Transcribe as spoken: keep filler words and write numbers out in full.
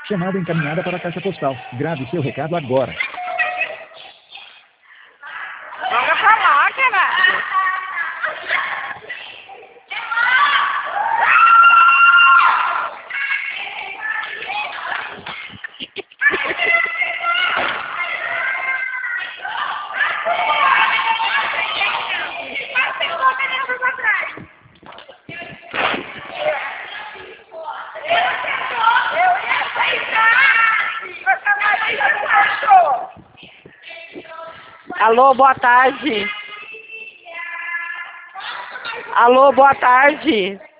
Chamada encaminhada para a caixa postal. Grave seu recado agora. Joga pra lá, caralho. Alô, boa tarde. Alô, boa tarde.